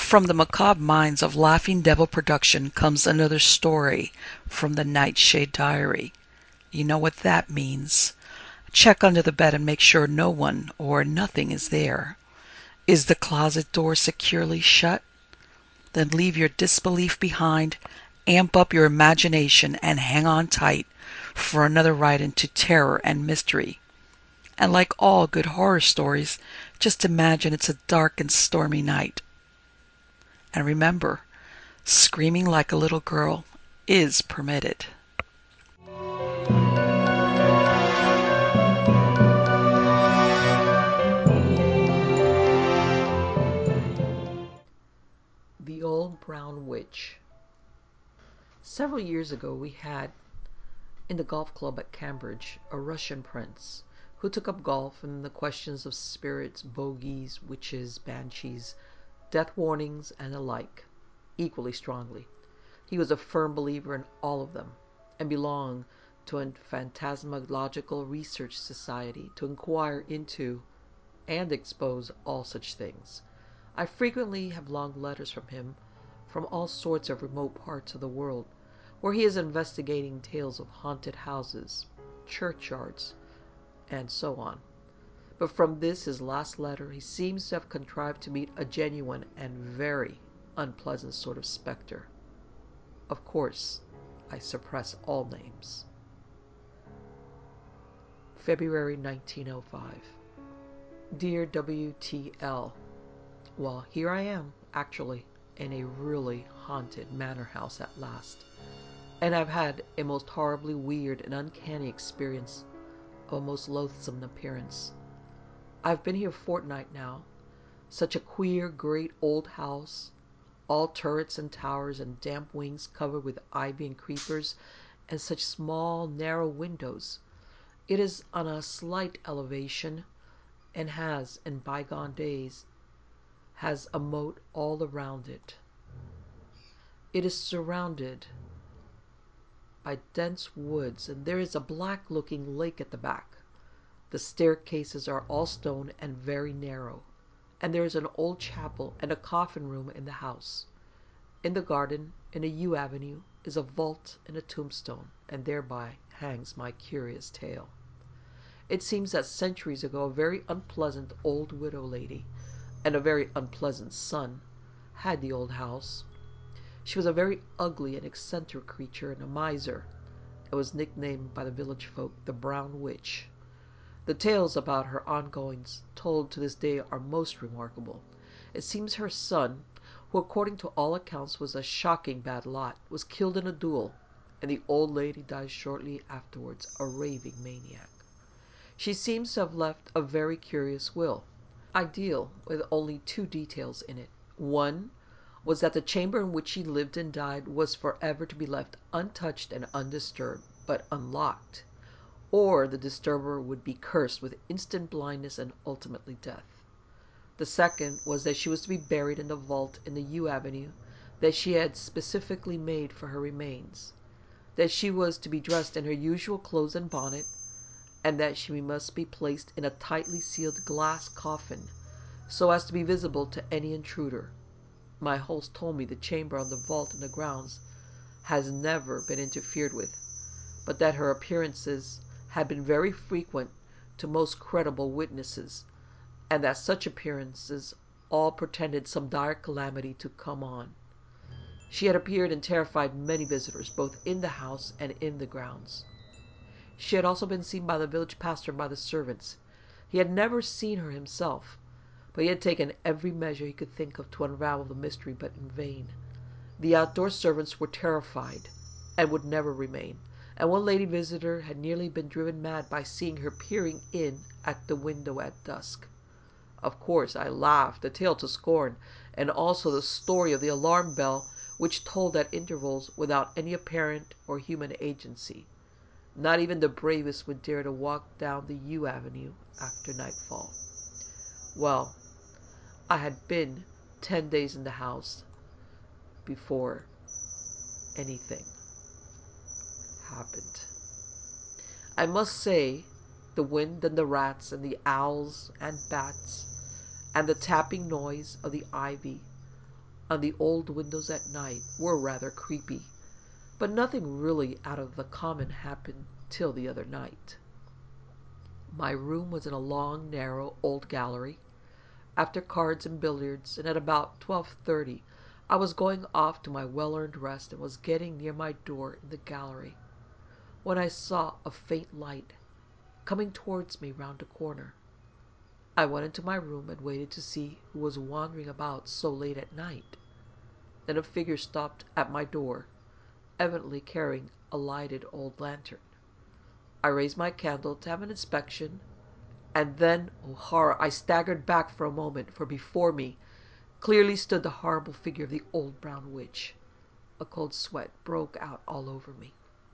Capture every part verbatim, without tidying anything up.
From the macabre minds of Laughing Devil Production comes another story from the Nightshade Diary. You know what that means. Check under the bed and make sure no one or nothing is there. Is the closet door securely shut? Then leave your disbelief behind, amp up your imagination, and hang on tight for another ride into terror and mystery. And like all good horror stories, just imagine it's a dark and stormy night. And remember, screaming like a little girl is permitted. The Old Brown Witch. Several years ago we had, in the golf club at Cambridge, a Russian prince who took up golf and the questions of spirits, bogies, witches, banshees, death warnings, and the like equally strongly. He was a firm believer in all of them and belonged to a phantasmalogical research society to inquire into and expose all such things. I frequently have long letters from him from all sorts of remote parts of the world, where he is investigating tales of haunted houses, churchyards, and so on. But from this, his last letter, he seems to have contrived to meet a genuine and very unpleasant sort of spectre. Of course, I suppress all names. February nineteen oh five. Dear W T L, well, here I am, actually, in a really haunted manor house at last. And I've had a most horribly weird and uncanny experience of a most loathsome appearance. I've been here a fortnight now. Such a queer, great old house, all turrets and towers and damp wings covered with ivy and creepers, and such small, narrow windows. It is on a slight elevation, and has, in bygone days, has a moat all around it. It is surrounded by dense woods, and there is a black-looking lake at the back. The staircases are all stone and very narrow, and there is an old chapel and a coffin room in the house. In the garden, in a yew avenue, is a vault and a tombstone, and thereby hangs my curious tale. It seems that centuries ago a very unpleasant old widow lady and a very unpleasant son had the old house. She was a very ugly and eccentric creature and a miser, and was nicknamed by the village folk the Brown Witch. The tales about her ongoings told to this day are most remarkable. It seems her son, who according to all accounts was a shocking bad lot, was killed in a duel, and the old lady died shortly afterwards, a raving maniac. She seems to have left a very curious will. I deal with only two details in it. One was that the chamber in which she lived and died was forever to be left untouched and undisturbed, but unlocked, or the disturber would be cursed with instant blindness and ultimately death. The second was that she was to be buried in the vault in the yew avenue that she had specifically made for her remains, that she was to be dressed in her usual clothes and bonnet, and that she must be placed in a tightly sealed glass coffin, so as to be visible to any intruder. My host told me the chamber on the vault in the grounds has never been interfered with, but that her appearances had been very frequent to most credible witnesses, and that such appearances all portended some dire calamity to come on. She had appeared and terrified many visitors, both in the house and in the grounds. She had also been seen by the village pastor and by the servants. He had never seen her himself, but he had taken every measure he could think of to unravel the mystery, but in vain. The outdoor servants were terrified, and would never remain, and one lady visitor had nearly been driven mad by seeing her peering in at the window at dusk. Of course, I laughed the tale to scorn, and also the story of the alarm bell, which tolled at intervals without any apparent or human agency. Not even the bravest would dare to walk down the yew avenue after nightfall. Well, I had been ten days in the house before anything happened. I must say, the wind and the rats and the owls and bats and the tapping noise of the ivy on the old windows at night were rather creepy, but nothing really out of the common happened till the other night. My room was in a long, narrow, old gallery. After cards and billiards, and at about twelve thirty, I was going off to my well-earned rest and was getting near my door in the gallery, when I saw a faint light coming towards me round a corner. I went into my room and waited to see who was wandering about so late at night. Then a figure stopped at my door, evidently carrying a lighted old lantern. I raised my candle to have an inspection, and then, oh horror, I staggered back for a moment, for before me clearly stood the horrible figure of the old brown witch. A cold sweat broke out all over me.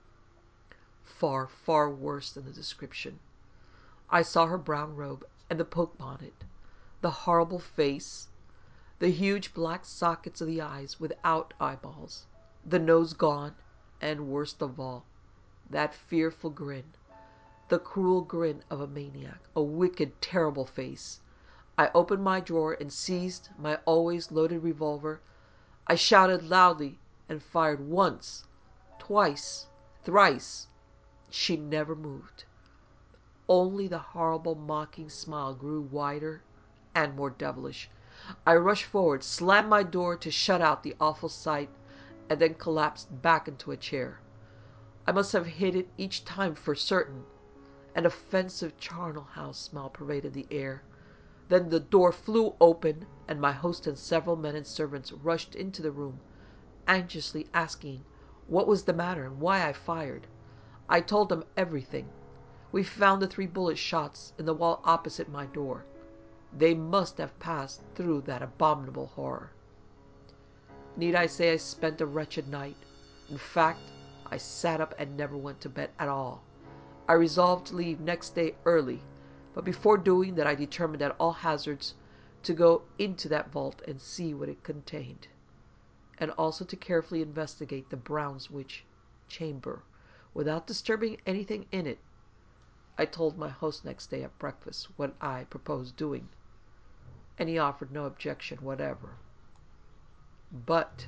Far, far worse than the description. I saw her brown robe and the poke bonnet, the horrible face, the huge black sockets of the eyes without eyeballs, the nose gone, and worst of all, that fearful grin, the cruel grin of a maniac, a wicked, terrible face. I opened my drawer and seized my always loaded revolver. I shouted loudly and fired once, twice, thrice. She never moved. Only the horrible mocking smile grew wider and more devilish. I rushed forward, slammed my door to shut out the awful sight, and then collapsed back into a chair. I must have hit it each time for certain. An offensive charnel house smell pervaded the air. Then the door flew open, and my host and several men and servants rushed into the room, anxiously asking what was the matter and why I fired. I told them everything. We found the three bullet shots in the wall opposite my door. They must have passed through that abominable horror. Need I say I spent a wretched night? In fact, I sat up and never went to bed at all. I resolved to leave next day early, but before doing that I determined at all hazards to go into that vault and see what it contained, and also to carefully investigate the Brown's Witch chamber without disturbing anything in it. I told my host next day at breakfast what I proposed doing, and he offered no objection whatever. But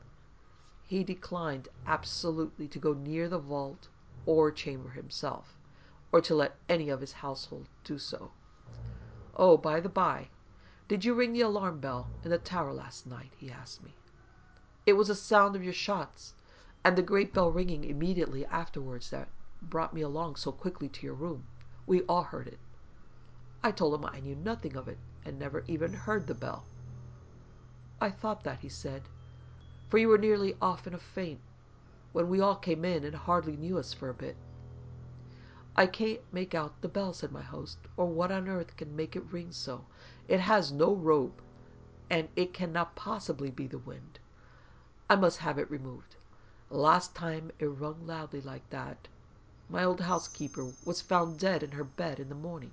he declined absolutely to go near the vault or chamber himself, or to let any of his household do so. "Oh, by the by, did you ring the alarm bell in the tower last night?" he asked me. "It was the sound of your shots, and the great bell ringing immediately afterwards that brought me along so quickly to your room. We all heard it." I told him I knew nothing of it, and never even heard the bell. "I thought that," he said, "for you were nearly off in a faint when we all came in and hardly knew us for a bit." "I can't make out the bell," said my host, "or what on earth can make it ring so. It has no rope, and it cannot possibly be the wind. I must have it removed. Last time it rung loudly like that, my old housekeeper was found dead in her bed in the morning."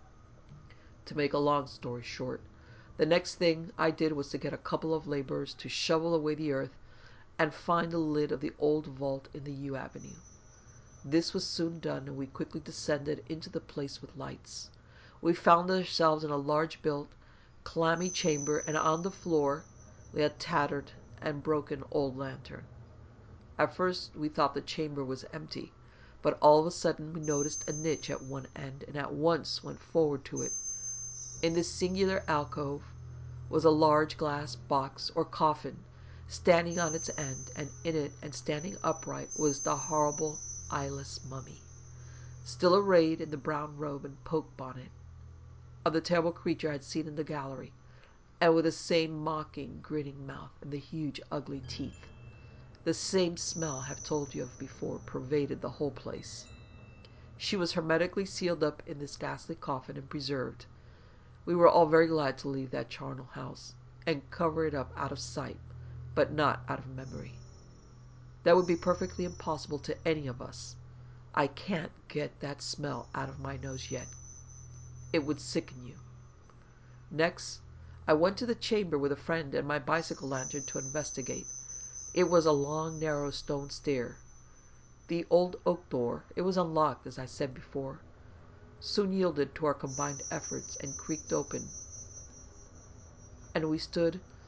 To make a long story short, the next thing I did was to get a couple of laborers to shovel away the earth and find the lid of the old vault in the yew avenue. This was soon done, and we quickly descended into the place with lights. We found ourselves in a large-built, clammy chamber, and on the floor lay a tattered and broken old lantern. At first we thought the chamber was empty, but all of a sudden we noticed a niche at one end, and at once went forward to it. In this singular alcove was a large glass box or coffin standing on its end, and in it, and standing upright, was the horrible eyeless mummy, still arrayed in the brown robe and poke bonnet of the terrible creature I had seen in the gallery, and with the same mocking, grinning mouth and the huge, ugly teeth. The same smell I have told you of before pervaded the whole place. She was hermetically sealed up in this ghastly coffin and preserved. We were all very glad to leave that charnel house and cover it up out of sight, but not out of memory. That would be perfectly impossible to any of us. I can't get that smell out of my nose yet. It would sicken you. Next, I went to the chamber with a friend and my bicycle lantern to investigate. It was a long, narrow stone stair. The old oak door, it was unlocked, as I said before, soon yielded to our combined efforts and creaked open, and we stood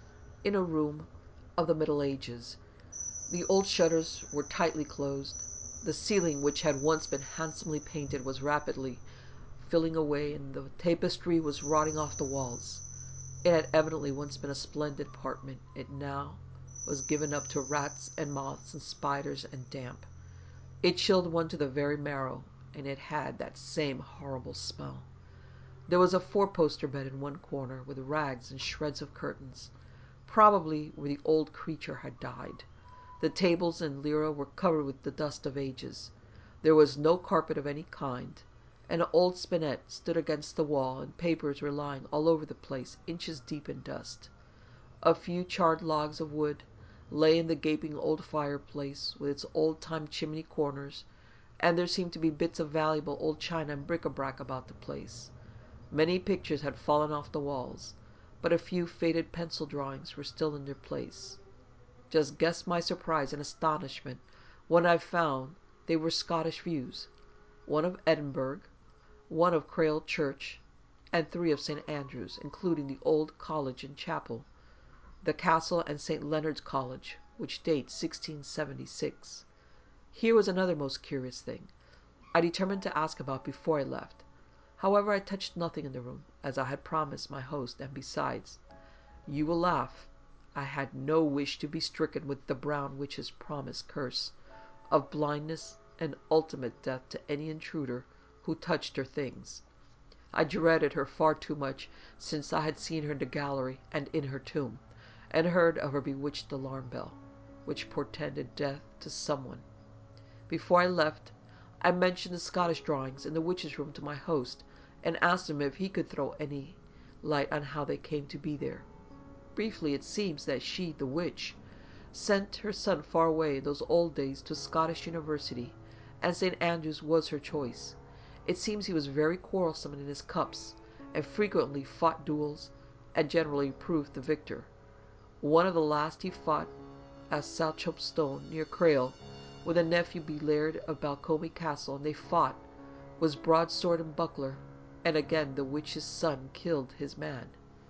in a room of the Middle Ages. The old shutters were tightly closed. The ceiling, which had once been handsomely painted, was rapidly filling away, and the tapestry was rotting off the walls. It had evidently once been a splendid apartment. It now was given up to rats and moths and spiders and damp. It chilled one to the very marrow, and it had that same horrible smell. There was a four-poster bed in one corner, with rags and shreds of curtains, probably where the old creature had died. The tables and lira were covered with the dust of ages. There was no carpet of any kind. An old spinet stood against the wall, and papers were lying all over the place, inches deep in dust. A few charred logs of wood lay in the gaping old fireplace, with its old-time chimney corners, and there seemed to be bits of valuable old china and bric-a-brac about the place. Many pictures had fallen off the walls, but a few faded pencil drawings were still in their place. Just guess my surprise and astonishment when I found they were Scottish views, one of Edinburgh, one of Crail Church, and three of Saint Andrews, including the old college and chapel, the castle, and Saint Leonard's College, which dates sixteen seventy-six. Here was another most curious thing I determined to ask about before I left. However, I touched nothing in the room, as I had promised my host, and besides, you will laugh, I had no wish to be stricken with the brown witch's promised curse of blindness and ultimate death to any intruder who touched her things. I dreaded her far too much, since I had seen her in the gallery and in her tomb, and heard of her bewitched alarm bell, which portended death to someone. Before I left, I mentioned the Scottish drawings in the witch's room to my host, and asked him if he could throw any light on how they came to be there. Briefly, it seems that she, the witch, sent her son far away in those old days to Scottish University, and Saint Andrews was her choice. It seems he was very quarrelsome in his cups, and frequently fought duels, and generally proved the victor. One of the last he fought at Salchopstone, near Crail, with a nephew Belaird of Balcombe Castle, and they fought, was broadsword and buckler, and again the witch's son killed his man.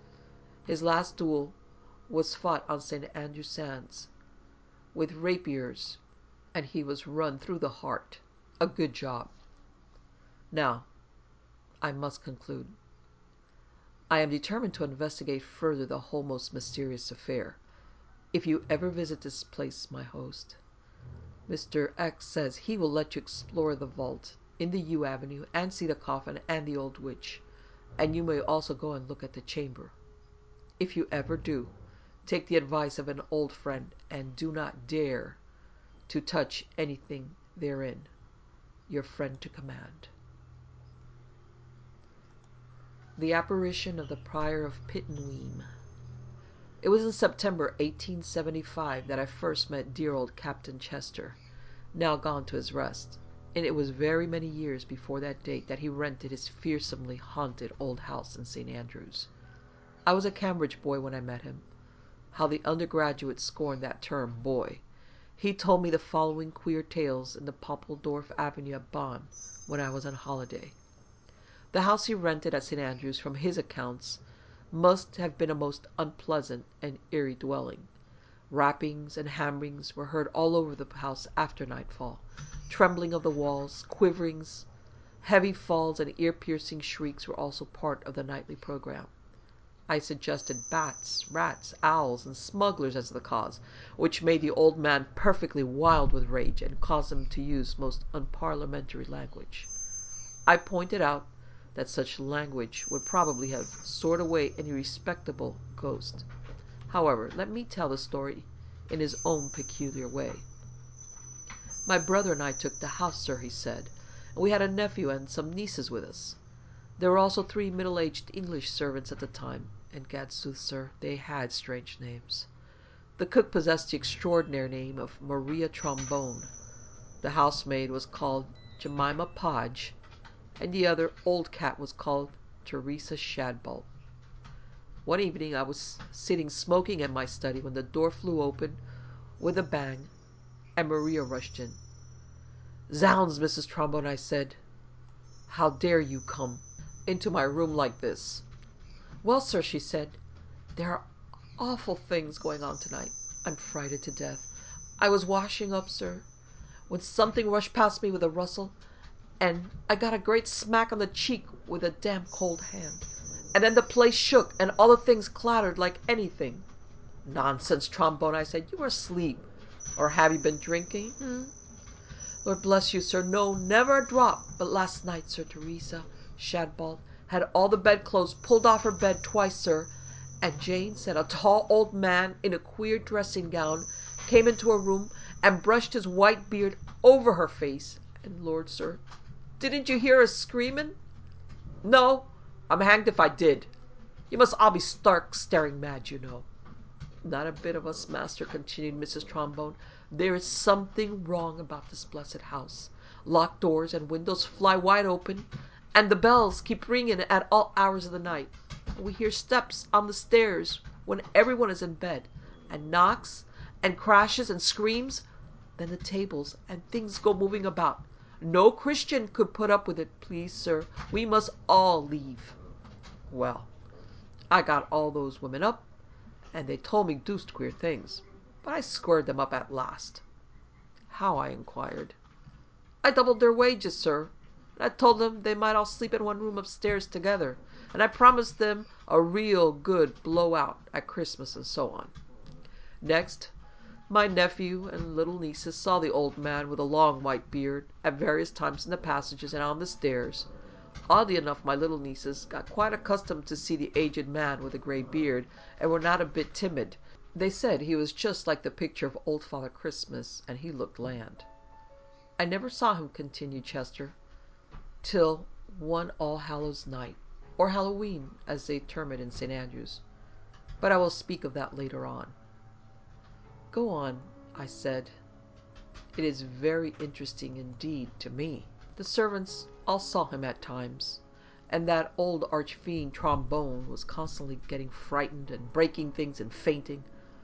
His last duel was fought on Saint Andrew's Sands, with rapiers, and he was run through the heart. A good job. Now, I must conclude. I am determined to investigate further the whole most mysterious affair. If you ever visit this place, my host, Mister X says he will let you explore the vault in the Yew Avenue and see the coffin and the old witch, and you may also go and look at the chamber. If you ever do, take the advice of an old friend and do not dare to touch anything therein. Your friend to command. The apparition of the Prior of Pittenweem. It was in September eighteen seventy-five that I first met dear old Captain Chester, now gone to his rest, and it was very many years before that date that he rented his fearsomely haunted old house in Saint Andrews. I was a Cambridge boy when I met him. How the undergraduates scorned that term, boy. He told me the following queer tales in the Poppledorf Avenue at Bonn when I was on holiday. The house he rented at Saint Andrews, from his accounts, must have been a most unpleasant and eerie dwelling. Rappings and hammerings were heard all over the house after nightfall, trembling of the walls, quiverings, heavy falls, and ear-piercing shrieks were also part of the nightly program. I suggested bats, rats, owls, and smugglers as the cause, which made the old man perfectly wild with rage and caused him to use most unparliamentary language. I pointed out that such language would probably have soared away any respectable ghost. However, let me tell the story in his own peculiar way. My brother and I took the house, sir, he said, and we had a nephew and some nieces with us. There were also three middle-aged English servants at the time, and gadsooth, sir, they had strange names. The cook possessed the extraordinary name of Maria Trombone. The housemaid was called Jemima Podge, and the other old cat was called Teresa Shadbolt. One evening I was sitting smoking in my study when the door flew open with a bang, and Maria rushed in. "Zounds, Missus Trombone," I said, "how dare you come into my room like this?" "Well, sir," she said, "there Awful things going on tonight. I'm frightened to death. I was washing up, sir, when something rushed past me with a rustle, and I got a great smack on the cheek with a damn cold hand. And then the place shook, and all the things clattered like anything. Nonsense, Trombone, I said. You were asleep. Or have you been drinking? Hmm? Lord bless you, sir. No, never a drop. But last night, Sir Teresa Shadbolt had all the bedclothes pulled off her bed twice, sir. And Jane said a tall old man in a queer dressing gown came into her room and brushed his white beard over her face. And Lord, sir, didn't you hear us screaming? No, I'm hanged if I did. You must all be stark staring mad, you know. Not a bit of us, master, continued Missus Trombone. There is something wrong about this blessed house. Locked doors and windows fly wide open, and the bells keep ringing at all hours of the night. And we hear steps on the stairs when everyone is in bed, and knocks, and crashes, and screams. Then the tables and things go moving about. No Christian could put up with it, please, sir. We must all leave. Well, I got all those women up, and they told me deuced queer things, but I squared them up at last. How? I inquired. I doubled their wages, sir, and I told them they might all sleep in one room upstairs together, and I promised them a real good blow-out at Christmas, and so on. Next, my nephew and little nieces saw the old man with a long white beard at various times in the passages and on the stairs. Oddly enough, my little nieces got quite accustomed to see the aged man with a grey beard, and were not a bit timid. They said he was just like the picture of old Father Christmas, and he looked land. I never saw him, continued Chester, till one All Hallows night, or Halloween, as they term it in Saint Andrews. But I will speak of that later on. Go on, I said. It is very interesting indeed to me. The servants all saw him at times, and that old archfiend Trombone was constantly getting frightened and breaking things and fainting.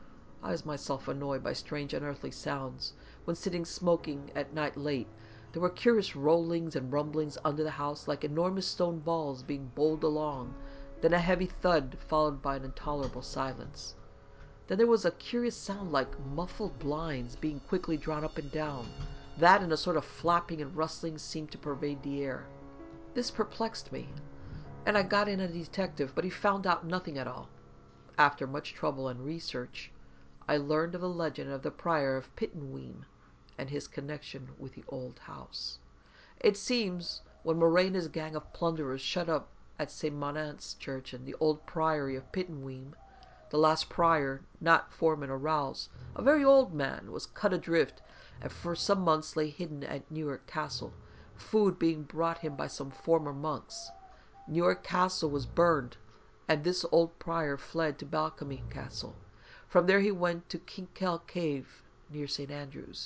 I was myself annoyed by strange unearthly sounds. When sitting smoking at night late, there were curious rollings and rumblings under the house, like enormous stone balls being bowled along, then a heavy thud, followed by an intolerable silence. Then there was a curious sound like muffled blinds being quickly drawn up and down. That and a sort of flapping and rustling seemed to pervade the air. This perplexed me, and I got in a detective, but he found out nothing at all. After much trouble and research, I learned of the legend of the Prior of Pittenweem and his connection with the old house. It seems, when Moray and his gang of plunderers shut up at Saint Manant's church in the old priory of Pittenweem, the last prior, not Foreman or Rowles, a very old man, was cut adrift, and for some months lay hidden at Newark Castle, food being brought him by some former monks. Newark Castle was burned, and this old prior fled to Balcombe Castle. From there he went to Kinkell Cave, near Saint Andrews.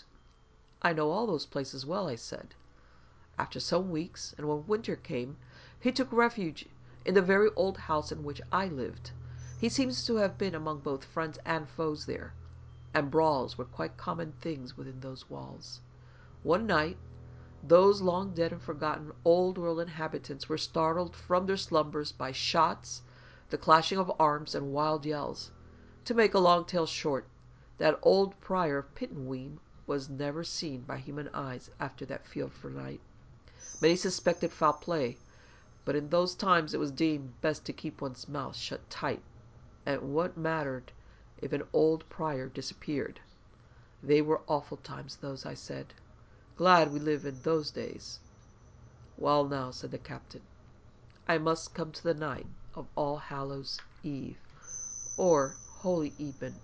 I know all those places well, I said. After some weeks, and when winter came, he took refuge in the very old house in which I lived. He seems to have been among both friends and foes there, and brawls were quite common things within those walls. One night, those long dead and forgotten old world inhabitants were startled from their slumbers by shots, the clashing of arms, and wild yells. To make a long tale short, that old prior of Pittenweem was never seen by human eyes after that fearful night. Many suspected foul play, but in those times it was deemed best to keep one's mouth shut tight. And what mattered if an old prior disappeared? They were awful times, those, I said. Glad we live in those days. Well, now, said the captain, I must come to the night of All Hallows Eve, or Holy Even,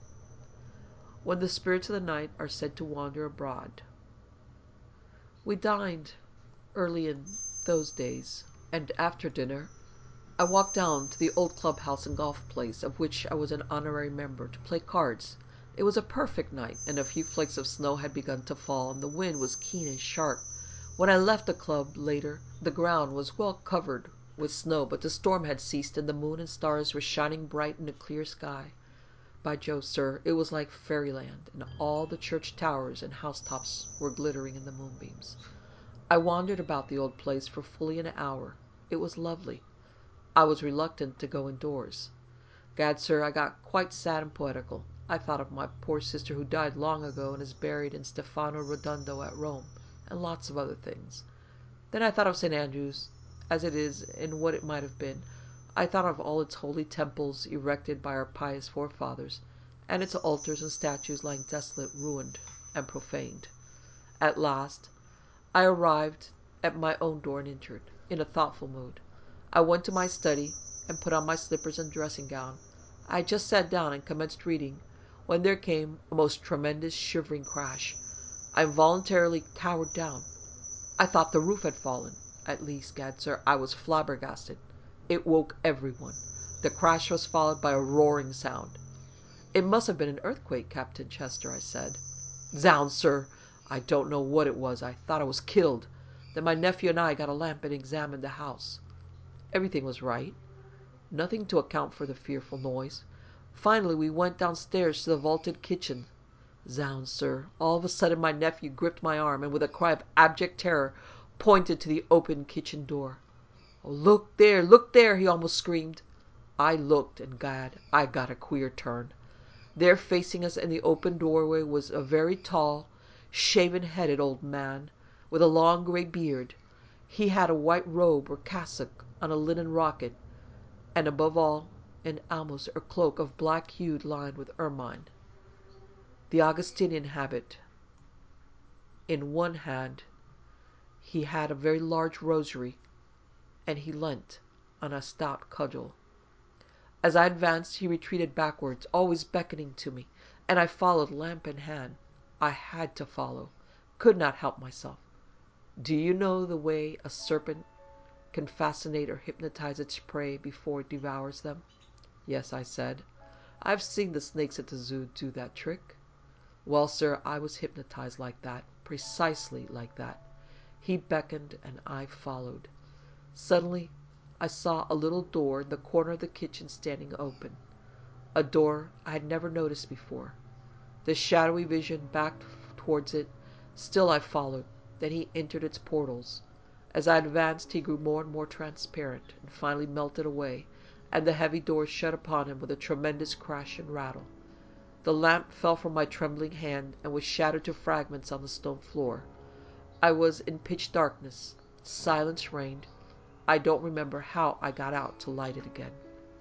when the spirits of the night are said to wander abroad. We dined early in those days, and after dinner I walked down to the old clubhouse and golf place, of which I was an honorary member, to play cards. It was a perfect night, and a few flakes of snow had begun to fall, and the wind was keen and sharp. When I left the club later, the ground was well covered with snow, but the storm had ceased, and the moon and stars were shining bright in a clear sky. By Jove, sir, it was like fairyland, and all the church towers and housetops were glittering in the moonbeams. I wandered about the old place for fully an hour. It was lovely. I was reluctant to go indoors. Gad, sir, I got quite sad and poetical. I thought of my poor sister who died long ago and is buried in Stefano Rotondo at Rome, and lots of other things. Then I thought of Saint Andrew's, as it is and what it might have been. I thought of all its holy temples erected by our pious forefathers, and its altars and statues lying desolate, ruined, and profaned. At last, I arrived at my own door and entered, in a thoughtful mood. I went to my study and put on my slippers and dressing gown. I had just sat down and commenced reading, when there came a most tremendous shivering crash. I involuntarily cowered down. I thought the roof had fallen. At least, gad, sir, I was flabbergasted. It woke everyone. The crash was followed by a roaring sound. It must have been an earthquake, Captain Chester, I said. Zounds, sir, I don't know what it was. I thought I was killed. Then my nephew and I got a lamp and examined the house. Everything was right. Nothing to account for the fearful noise. Finally, we went downstairs to the vaulted kitchen. Zounds, sir, all of a sudden my nephew gripped my arm and with a cry of abject terror pointed to the open kitchen door. Oh, look there, look there, he almost screamed. I looked, and gad, I got a queer turn. There facing us in the open doorway was a very tall, shaven-headed old man with a long grey beard. He had a white robe or cassock on a linen rocket, and above all, an almost or cloak of black hued lined with ermine. The Augustinian habit. In one hand he had a very large rosary, and he leant on a stout cudgel. As I advanced, he retreated backwards, always beckoning to me, and I followed, lamp in hand. I had to follow, could not help myself. Do you know the way a serpent can fascinate or hypnotize its prey before it devours them? Yes, I said. I've seen the snakes at the zoo do that trick. Well, sir, I was hypnotized like that, precisely like that. He beckoned, and I followed. Suddenly, I saw a little door in the corner of the kitchen standing open, a door I had never noticed before. The shadowy vision backed towards it. Still I followed. Then he entered its portals. As I advanced, he grew more and more transparent, and finally melted away, and the heavy door shut upon him with a tremendous crash and rattle. The lamp fell from my trembling hand and was shattered to fragments on the stone floor. I was in pitch darkness. Silence reigned. I don't remember how I got out to light it again.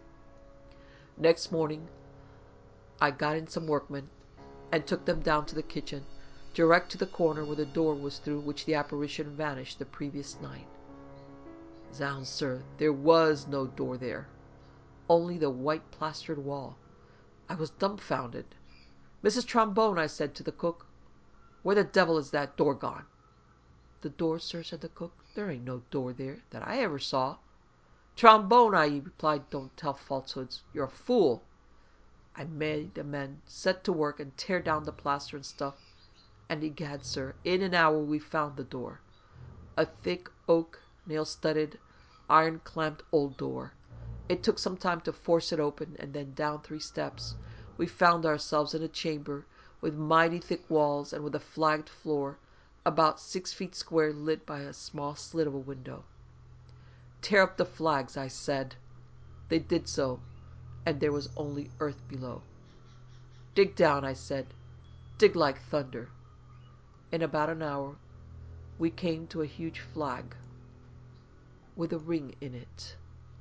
Next morning, I got in some workmen and took them down to the kitchen, direct to the corner where the door was through which the apparition vanished the previous night. Zounds, sir, there was no door there, only the white plastered wall. I was dumbfounded. Missus Trombone, I said to the cook, where the devil is that door gone? The door, sir, said the cook. There ain't no door there that I ever saw. Trombone, I replied, don't tell falsehoods. You're a fool. I made the men set to work and tear down the plaster and stuff, and egad, sir, in an hour we found the door. A thick oak, nail-studded, iron-clamped old door. It took some time to force it open, and then down three steps we found ourselves in a chamber with mighty thick walls and with a flagged floor, about six feet square, lit by a small slit of a window. Tear up the flags, I said. They did so, and there was only earth below. Dig down, I said. Dig like thunder. In about an hour, we came to a huge flag with a ring in it.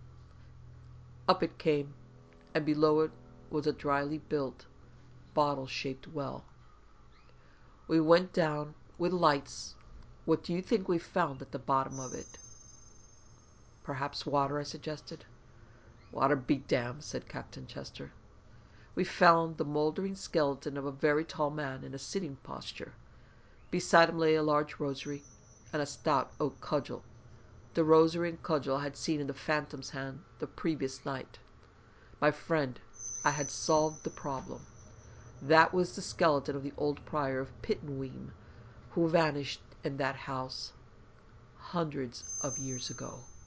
Up it came, and below it was a dryly built, bottle-shaped well. We went down with lights. What do you think we found at the bottom of it? Perhaps water, I suggested. Water be damned, said Captain Chester. We found the mouldering skeleton of a very tall man in a sitting posture. Beside him lay a large rosary and a stout oak cudgel. The rosary and cudgel I had seen in the phantom's hand the previous night. My friend, I had solved the problem. That was the skeleton of the old prior of Pittenweem, who vanished in that house hundreds of years ago.